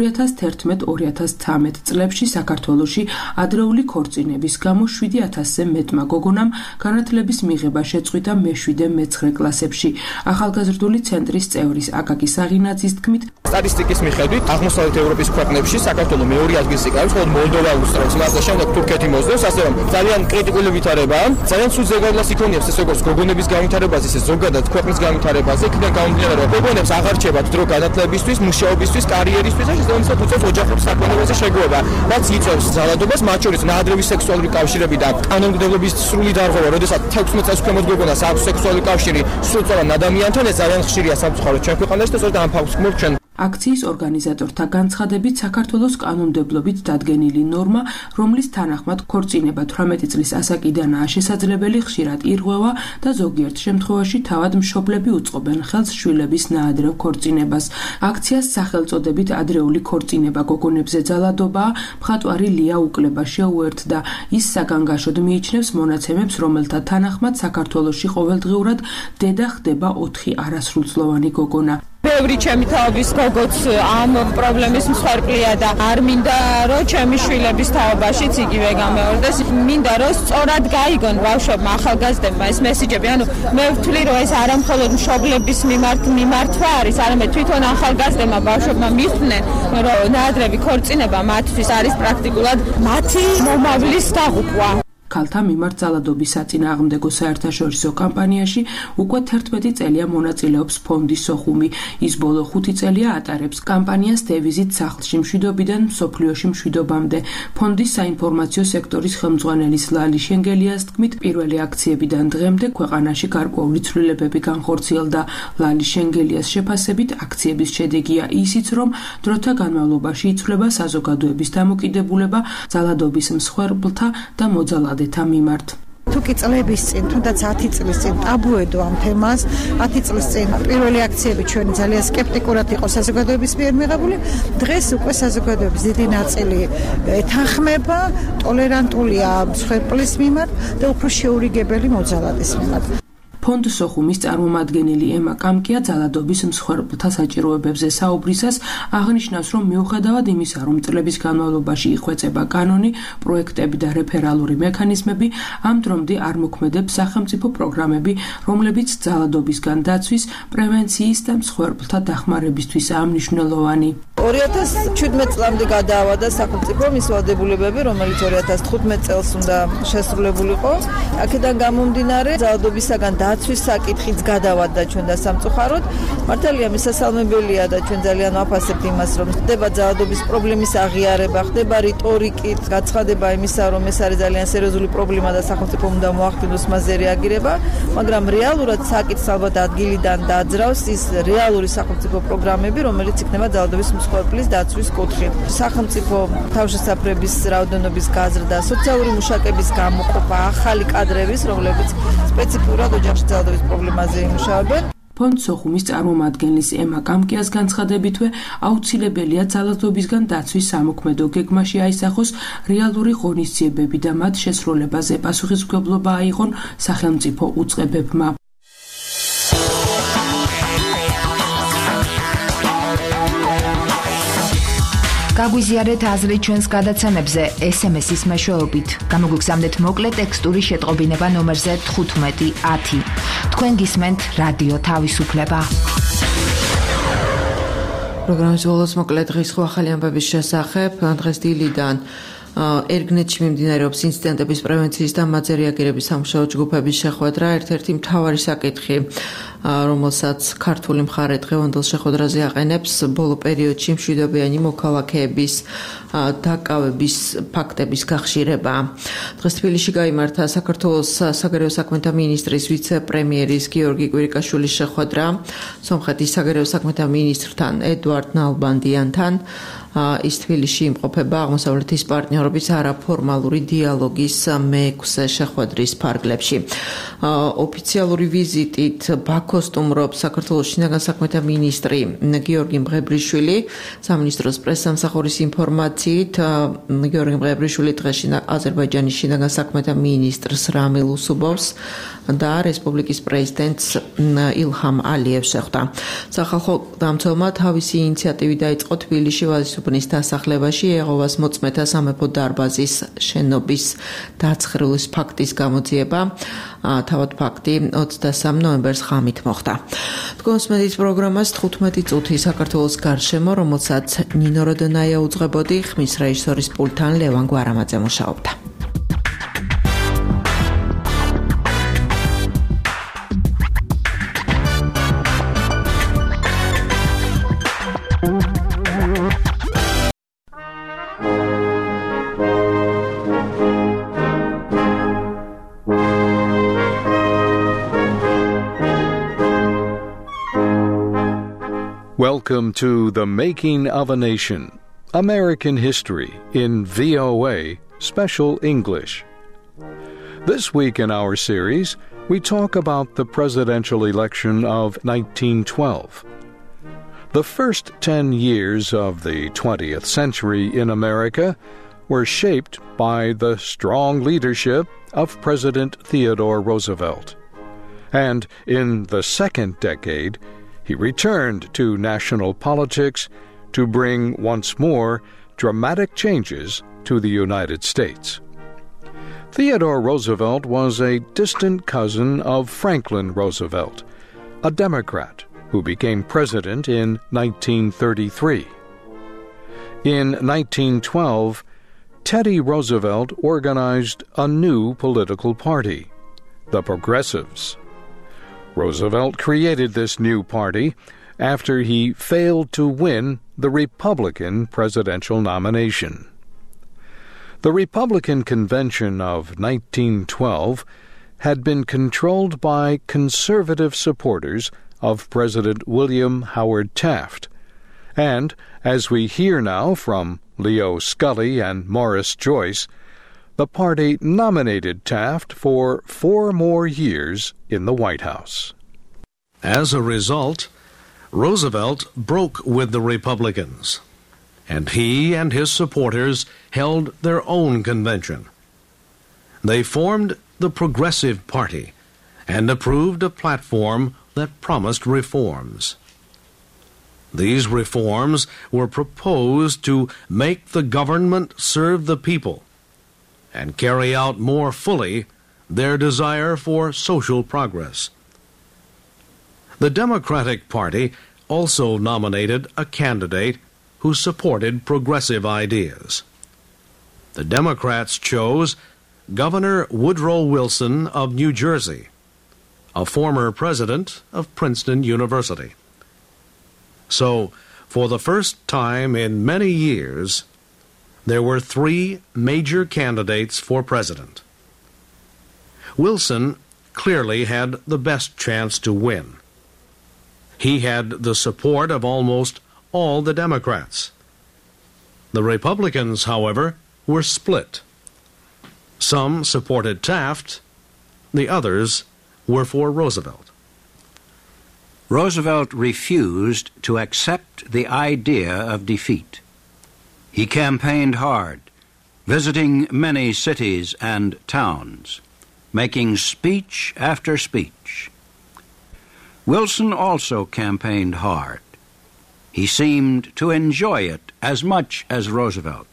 2011-2013 წლებში საქართველოში ადრეული ქორწინების გამო 7,000-ზე მეტმა გოგონამ განათლების მიღება შეწყვიტა მე-7-მე-9 კლასებში. ახალგაზრდული ცენტრის წევრის აკაკი საღინაძის თქმით, სტატისტიკის მიხედვით აღმოსავლეთ ევროპის ქვეყნებში საქართველო მეორე ადგილს იკავებს, ხოლო მოლდოვა უსწრებს მას და შემდეგ თურქეთი მოსდევს, ასე რომ ძალიან კრიტიკული ვითარებაა. ძალიან სულ ზეგავლას იქონიებს ეს როგორც გოგონების განვითარებაზე, ისე ზოგადად ქვეყნის განვითარებაზე. იქიდან გამომდინარე, რომ გოგონებს აღარ რჩებათ დრო განათლებისთვის, მუშაობისთვის, კარიერისთვის და შესაბამისად უწევს ოჯახურ საქმიანობაზე შეგუება. რაც იწევს ძალადობას, მათ შორის ნაადრევი სექსუალური კავშირები და კანონმდებლობის სრული დარღვევა, როდესაც 16 წელს ქვემოთ გოგონას აქვს სექსუალური კავშირი სრულწლოვან ადამიანთან, ეს ძალიან ხშირია სამწუხაროდ ჩვენ ქვეყანაში და სწორედ ამ ფაქტს გმობთ ჩვენ. აქციის ორგანიზატორთა განცხადებით, საქართველოს კანონმდებლობით დადგენილი ნორმა, რომლის თანახმად ქორწინება 18 წლის ასაკიდანაა შესაძლებელი, ხშირად ირღვევა და ზოგიერთ შემთხვევაში თავად მშობლები უწყობენ ხელს შვილების ნაადრევ ქორწინებას. აქციას სახელწოდებით ადრეული ქორწინება გოგონებზე ძალადობაა მხატვარი ლია უკლება შეუერთდა. ის საგანგაშოდ მიიჩნევს მონაცემებს, რომელთა თანახმად საქართველოში ყოველდღიურად დედა ხდება 4 არასრულწლოვანი გოგონა. ბევრი ჩემი თაობის გოგოც ამ პრობლემის მსხვერპლია და არ მინდა რომ ჩემი შვილების თაობაშიც იგივე გამეორდეს. მინდა რომ სწორად გაიგონ ბავშვებმა, ახალგაზრდებმა ეს მესიჯები. ანუ მე ვთვლი რომ ეს არა მხოლოდ მშობლების მიმართვა არის, არამედ თვითონ ახალგაზრდებმა ბავშვებმა მიხვდნენ რომ ნაადრევი ქორწინება მათთვის არის პრაქტიკულად მათი მომავლის დაღუპვა. ქალთა მიმართ ძალადობის საწინააღმდეგო საერთაშორისო კამპანიაში უკვე 11 წელია მონაწილეობს ფონდი სოხუმი. ის ბოლო 5 წელია ატარებს კამპანიას დევიზით სახლში მშვიდობიდან მსოფლიოში მშვიდობამდე. ფონდის საინფორმაციო სექტორის ხელმძღვანელის ლალი შენგელიას თქმით, პირველი აქციებიდან დღემდე ქვეყანაში გარკვეული ცვლილებები განხორციელდა. ლალი შენგელიას შეფასებით, აქციების შედეგია ისიც, რომ დროთა განმავლობაში იცვლება საზოგადოების დამოკიდებულება ძალადობის მსხვერპლთა და მოძალადეთა მიმართ. თუკი წლების წინ, თუნდაც 10 წლის წინ ტაბუედო ამ თემას, 10 წლის წინ პირველი აქციები ჩვენი ძალიან სკეპტიკურად იყო საზოგადოების მიერ მიღებული, დღეს უკვე საზოგადოების დიდი ნაწილი ეთანხმება, ტოლერანტულია მსხვერპლის მიმართ და უფრო შეურიგებელი მოძალადის მიმართ. ფონდ სოხუმის წარმომადგენელი ემა კამკია ძალადობის მსხვერპლთა საჭიროებებზე საუბრისას აღნიშნავს, რომ მიუხედავად იმისა, რომ წლების განმავლობაში იხვეწება კანონი, პროექტები და რეფერალური მექანიზმები, ამ დრომდე არ მოქმედებს სახელმწიფო პროგრამები, რომლებიც ძალადობისგან დაცვის, პრევენციის და მსხვერპლთა დახმარებისთვისაა მნიშვნელოვანი. 2017 წლამდე გადაავადა სახელმწიფომ ის ვალდებულებები, რომელიც 2015 წელს უნდა შესრულებულიყო. აქედან გამომდინარე, ძალადობისაგან დაცვის საკითხიც გადავადა ჩვენ და სამწუხაროდ. მართალია მისასალმებელია და ჩვენ ძალიან ვაფასებთ იმას, რომ ხდება ძალადობის პრობლემის აღიარება, ხდება რიტორიკით გაცხადება იმისა, რომ ეს არის ძალიან სერიოზული პრობლემა და სახელმწიფომ უნდა მოახდინოს მასზე რეაგირება, მაგრამ რეალურად საკითხს ალბათ ადგილიდან დაძრავს ის რეალური სახელმწიფო პროგრამები, რომელიც იქნება ძალადობის მსხვერპლის დაცვის კუთხით. სახელმწიფო თავშესაფრების რაოდენობის გაზრდა, სოციალური მუშაკების გამოყოფა, ახალი კადრების, რომლებიც სპეციფიურად ოჯახში ძალადობის პრობლემაზე იმუშავებენ. ფონდ სოხუმის წარმომადგენლის ემა კამკიას განცხადებითვე აუცილებელია ძალადობისგან დაცვის სამოქმედო გეგმაში აისახოს რეალური ღონისძიებები და მათ შესრულებაზე პასუხისმგებლობა აიღონ სახელმწიფო უწყებებმა. გაგვიზიარეთ აზრი ჩვენს გადაცემებზე SMS-ის მეშვეობით. გამოგვიგზავნეთ მოკლე ტექსტური შეტყობინება ნომერზე 1510. თქვენ გისმენთ რადიო თავისუფლება. პროგრამის ბოლოს მოკლე დღის ახალი ამბების შესახებ დღეს დილიდან ერგნეთში მიმდინარეობს ინციდენტების პრევენციის და მათზე რეაგირების სამუშაო ჯგუფების შეხვედრა. ერთ-ერთი მთავარი საკითხი, რომელსაც ქართული მხარე დღევანდელ შეხვედრაზე აყენებს, ბოლო პერიოდში მშვიდობიანი მოქალაქეების დაკავების ფაქტების გახშირება. დღეს თბილისში გაიმართა საქართველოს საგარეო საქმეთა მინისტრის ვიცე-პრემიერის გიორგი კვირიკაშვილის შეხვედრა სომხეთის საგარეო საქმეთა მინისტრთან ედვარდ ნალბანდიანთან. ის თბილისში იმყოფება აღმოსავლეთის პარტნიორობის არაფორმალური დიალოგის მე-6 შეხვედრის ფარგლებში. ოფიციალური ვიზიტით ბაქოს სტუმრობს საქართველოს შინაგან საქმეთა მინისტრი გიორგი მღებრიშვილი. სამინისტროს პრესსამსახურის ინფორმაციით გიორგი მღებრიშვილი დღეს აზერბაიჯანის შინაგან საქმეთა მინისტრს რამილ უსუბოვს და რესპუბლიკის პრეზიდენტს ილჰამ ალიევს შეხვდა. სახალხო დამცველმა თავისი ინიციატივით დაიწყო თბილისში ვაზისუბნის დასახლებაში ეღოვას მოწმეთა სამეფო დარბაზის შენობის დაცხრილის ფაქტის გამოძიება. თავად ფაქტი 23 ნოემბერს ღამით მოხდა. თქვენს მედიის პროგრამას 15 წუთი საქართველოს გარშემო, რომელსაც ნინო როდონაია უძღვებოდი, ხმის რეჟისორის პულტთან ლევან გვარამაძე მუშაობდა. Welcome to The Making of a Nation, American History in VOA Special English. This week in our series, we talk about the presidential election of 1912. The first 10 years of the 20th century in America were shaped by the strong leadership of President Theodore Roosevelt. And in the second decade, he returned to national politics to bring once more dramatic changes to the United States. Theodore Roosevelt was a distant cousin of Franklin Roosevelt, a Democrat who became president in 1933. In 1912, Teddy Roosevelt organized a new political party, the Progressives. Roosevelt created this new party after he failed to win the Republican presidential nomination. The Republican convention of 1912 had been controlled by conservative supporters of President William Howard Taft, and, as we hear now from Leo Scully and Morris Joyce, the party nominated Taft for 4 more years in the White House. As a result, Roosevelt broke with the Republicans, and he and his supporters held their own convention. They formed the Progressive Party and approved a platform that promised reforms. These reforms were proposed to make the government serve the people and carry out more fully their desire for social progress. The Democratic Party also nominated a candidate who supported progressive ideas. The Democrats chose Governor Woodrow Wilson of New Jersey, a former president of Princeton University. So, for the first time in many years, there were 3 major candidates for president. Wilson clearly had the best chance to win. He had the support of almost all the Democrats. The Republicans, however, were split. Some supported Taft, the others were for Roosevelt. Roosevelt refused to accept the idea of defeat. He campaigned hard, visiting many cities and towns, making speech after speech. Wilson also campaigned hard. He seemed to enjoy it as much as Roosevelt.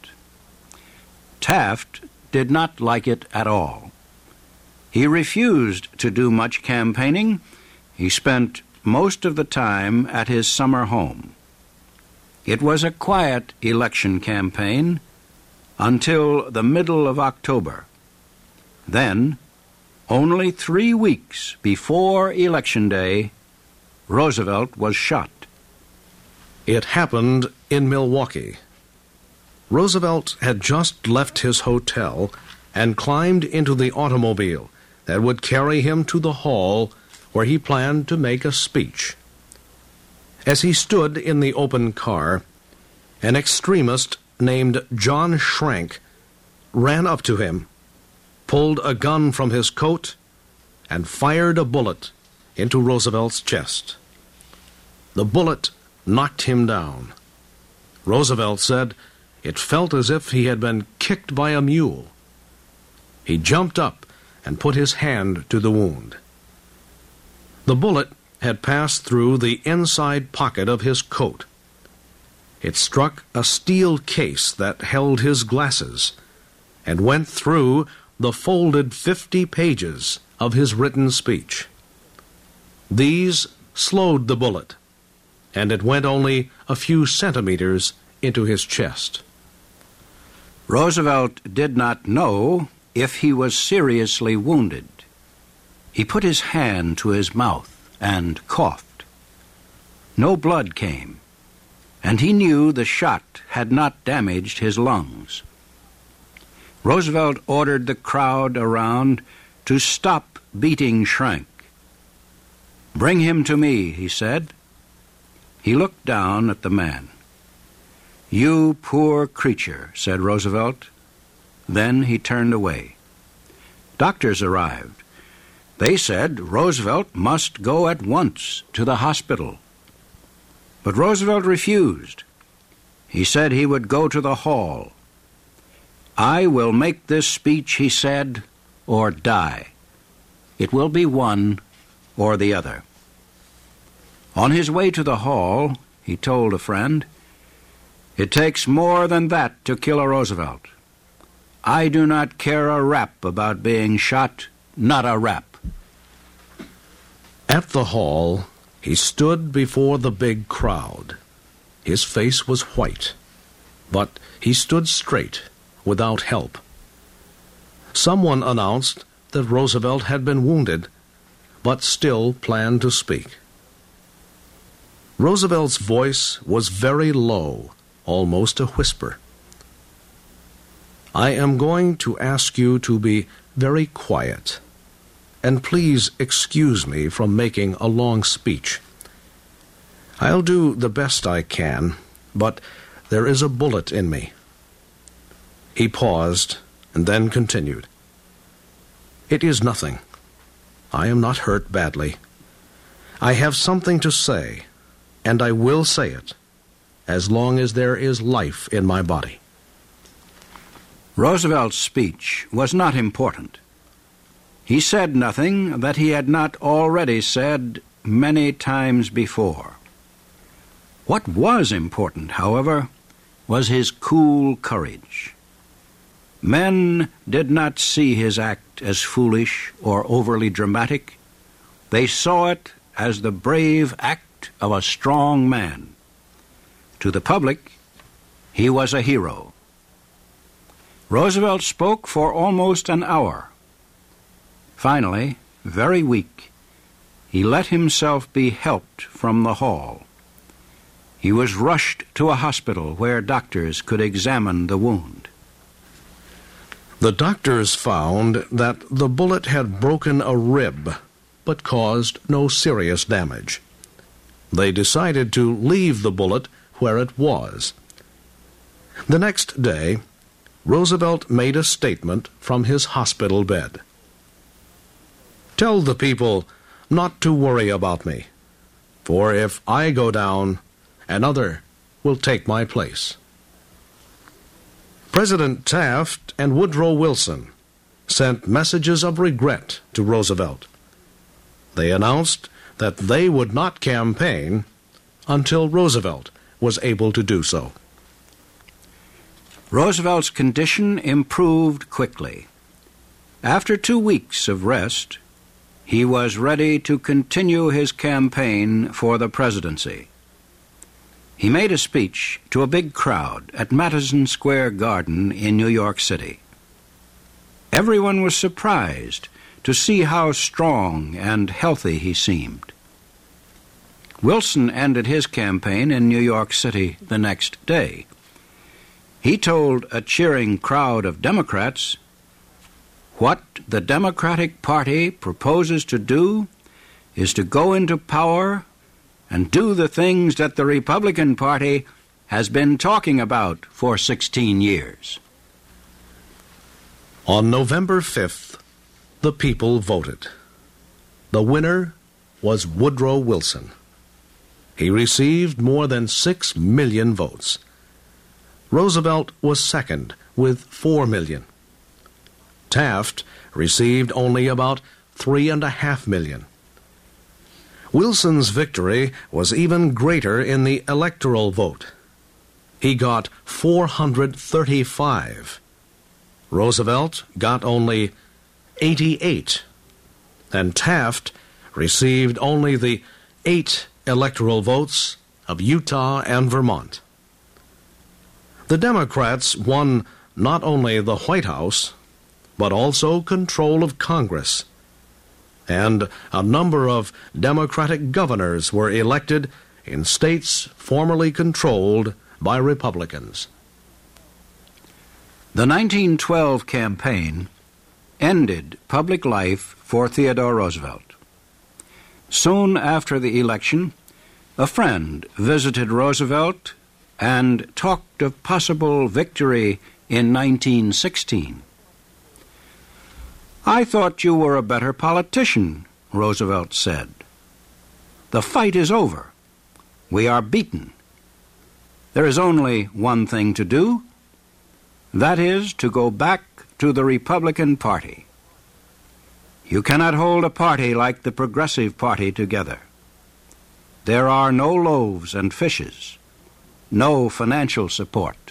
Taft did not like it at all. He refused to do much campaigning. He spent most of the time at his summer home. It was a quiet election campaign. until the middle of October. Then, only 3 weeks before Election Day, Roosevelt was shot. It happened in Milwaukee. Roosevelt had just left his hotel and climbed into the automobile that would carry him to the hall where he planned to make a speech. As he stood in the open car, an extremist named John Schrank ran up to him, pulled a gun from his coat, and fired a bullet into Roosevelt's chest. The bullet knocked him down. Roosevelt said it felt as if he had been kicked by a mule. He jumped up and put his hand to the wound. The bullet had passed through the inside pocket of his coat. It struck a steel case that held his glasses and went through the folded 50 pages of his written speech. These slowed the bullet, and it went only a few centimeters into his chest. Roosevelt did not know if he was seriously wounded. He put his hand to his mouth and coughed. No blood came, and he knew the shot had not damaged his lungs. Roosevelt ordered the crowd around to stop beating Schrank. "Bring him to me," he said. He looked down at the man. "You poor creature," said Roosevelt. Then he turned away. Doctors arrived. They said Roosevelt must go at once to the hospital. But Roosevelt refused. He said he would go to the hall. "I will make this speech," he said, "or die. It will be one or the other." On his way to the hall, he told a friend, "It takes more than that to kill a Roosevelt. I do not care a rap about being shot, not a rap." At the hall, he stood before the big crowd. His face was white, but he stood straight, without help. Someone announced that Roosevelt had been wounded, but still planned to speak. Roosevelt's voice was very low, almost a whisper. "I am going to ask you to be very quiet, and please excuse me from making a long speech. I'll do the best I can, but there is a bullet in me." He paused and then continued. "It is nothing. I am not hurt badly. I have something to say, and I will say it, as long as there is life in my body." Roosevelt's speech was not important. He said nothing that he had not already said many times before. What was important, however, was his cool courage. Men did not see his act as foolish or overly dramatic. They saw it as the brave act of a strong man. To the public, he was a hero. Roosevelt spoke for almost an hour. Finally, very weak, he let himself be helped from the hall. He was rushed to a hospital where doctors could examine the wound. The doctors found that the bullet had broken a rib, but caused no serious damage. They decided to leave the bullet where it was. The next day, Roosevelt made a statement from his hospital bed. "Tell the people not to worry about me, for if I go down, another will take my place." President Taft and Woodrow Wilson sent messages of regret to Roosevelt. They announced that they would not campaign until Roosevelt was able to do so. Roosevelt's condition improved quickly. After 2 weeks of rest, he was ready to continue his campaign for the presidency. He made a speech to a big crowd at Madison Square Garden in New York City. Everyone was surprised to see how strong and healthy he seemed. Wilson ended his campaign in New York City the next day. He told a cheering crowd of Democrats, "What the Democratic Party proposes to do is to go into power and do the things that the Republican Party has been talking about for 16 years." On November 5th, the people voted. The winner was Woodrow Wilson. He received more than 6 million votes. Roosevelt was second with 4 million. Taft received only about 3.5 million. Wilson's victory was even greater in the electoral vote. He got 435. Roosevelt got only 88, and Taft received only the 8 electoral votes of Utah and Vermont. The Democrats won not only the White House, but also control of Congress, and a number of Democratic governors were elected in states formerly controlled by Republicans. The 1912 campaign ended public life for Theodore Roosevelt. Soon after the election, a friend visited Roosevelt and talked of possible victory in 1916. "I thought you were a better politician," Roosevelt said. "The fight is over. We are beaten. There is only one thing to do. That is to go back to the Republican Party. You cannot hold a party like the Progressive Party together. There are no loaves and fishes, no financial support."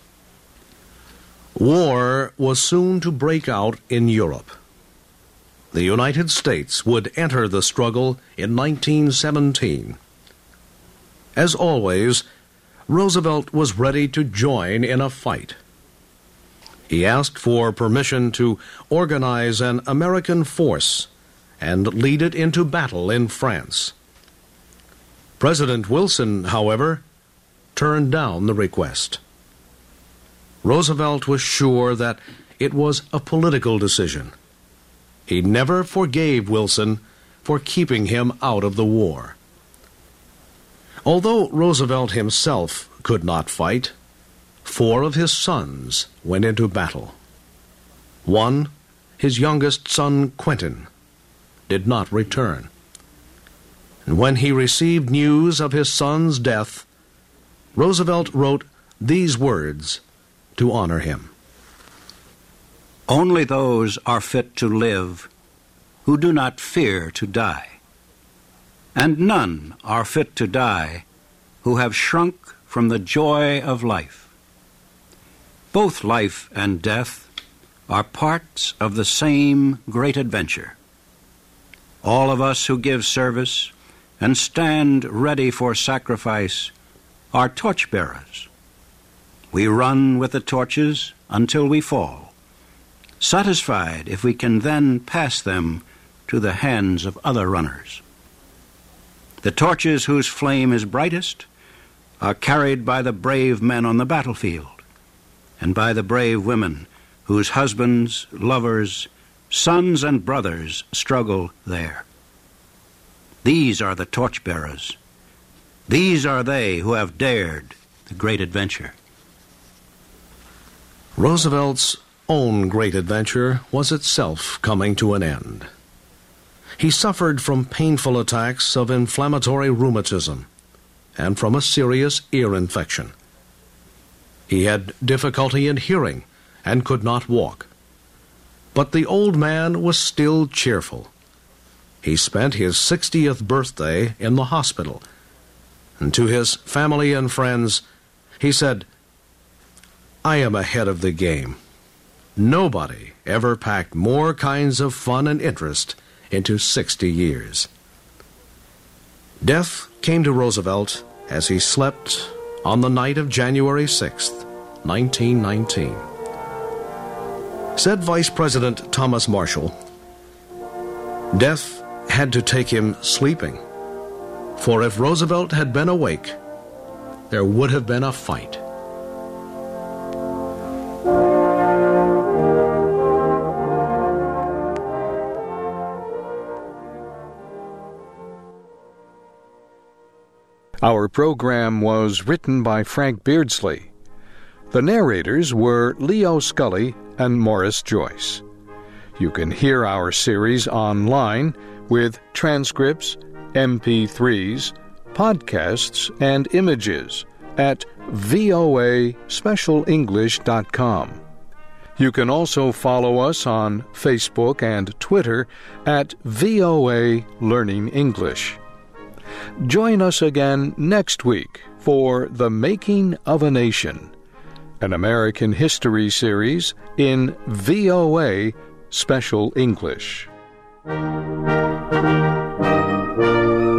War was soon to break out in Europe. The United States would enter the struggle in 1917. As always, Roosevelt was ready to join in a fight. He asked for permission to organize an American force and lead it into battle in France. President Wilson, however, turned down the request. Roosevelt was sure that it was a political decision. He never forgave Wilson for keeping him out of the war. Although Roosevelt himself could not fight, 4 of his sons went into battle. One, his youngest son Quentin, did not return. And when he received news of his son's death, Roosevelt wrote these words to honor him. "Only those are fit to live who do not fear to die, and none are fit to die who have shrunk from the joy of life. Both life and death are parts of the same great adventure. All of us who give service and stand ready for sacrifice are torchbearers. We run with the torches until we fall, satisfied if we can then pass them to the hands of other runners. The torches whose flame is brightest are carried by the brave men on the battlefield, and by the brave women whose husbands, lovers, sons, and brothers struggle there. These are the torchbearers. These are they who have dared the great adventure." Roosevelt's own great adventure was itself coming to an end. He suffered from painful attacks of inflammatory rheumatism and from a serious ear infection. He had difficulty in hearing and could not walk. But the old man was still cheerful. He spent his 60th birthday in the hospital, and to his family and friends, he said, "I am ahead of the game. Nobody ever packed more kinds of fun and interest into 60 years." Death came to Roosevelt as he slept on the night of January 6th, 1919. Said Vice President Thomas Marshall, "Death had to take him sleeping, for if Roosevelt had been awake, there would have been a fight." Our program was written by Frank Beardsley. The narrators were Leo Scully and Morris Joyce. You can hear our series online with transcripts, MP3s, podcasts, and images at voaspecialenglish.com. You can also follow us on Facebook and Twitter at VOA Learning English. Join us again next week for The Making of a Nation, an American history series in VOA Special English.